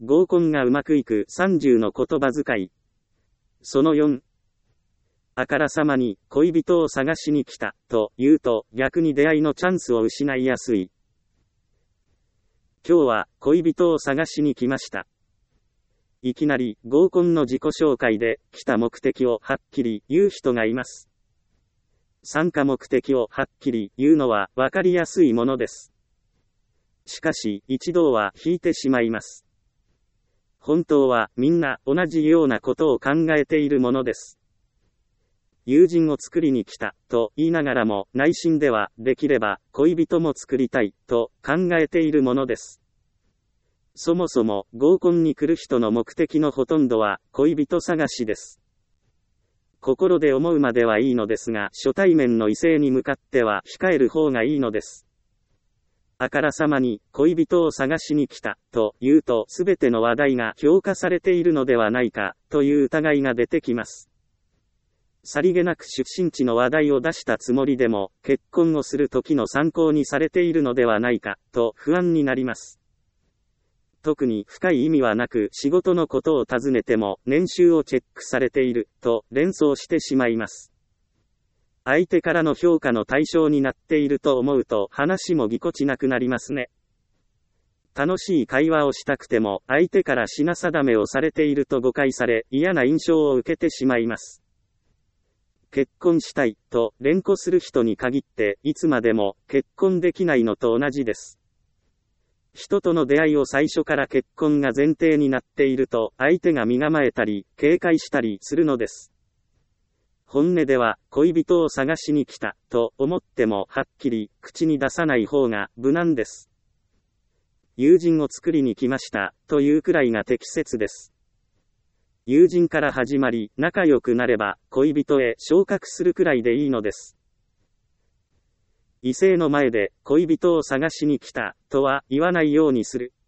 合コンがうまくいく30の言葉遣い。その4。あからさまに恋人を探しに来たと言うと逆に出会いのチャンスを失いやすい。今日は恋人を探しに来ました。いきなり合コンの自己紹介で来た目的をはっきり言う人がいます。参加目的をはっきり言うのはわかりやすいものです。しかし一度は引いてしまいます。本当はみんな同じようなことを考えているものです。友人を作りに来たと言いながらも内心ではできれば恋人も作りたいと考えているものです。そもそも合コンに来る人の目的のほとんどは恋人探しです。心で思うまではいいのですが初対面の異性に向かっては控える方がいいのです。あからさまに恋人を探しに来たと言うとすべての話題が評価されているのではないかという疑いが出てきます。さりげなく出身地の話題を出したつもりでも結婚をする時の参考にされているのではないかと不安になります。特に深い意味はなく仕事のことを尋ねても年収をチェックされていると連想してしまいます。相手からの評価の対象になっていると思うと話もぎこちなくなりますね。楽しい会話をしたくても相手から品定めをされていると誤解され嫌な印象を受けてしまいます。結婚したいと連呼する人に限っていつまでも結婚できないのと同じです。人との出会いを最初から結婚が前提になっていると相手が身構えたり警戒したりするのです。本音では恋人を探しに来たと思ってもはっきり口に出さない方が無難です。友人を作りに来ましたというくらいが適切です。友人から始まり仲良くなれば恋人へ昇格するくらいでいいのです。異性の前で恋人を探しに来たとは言わないようにする。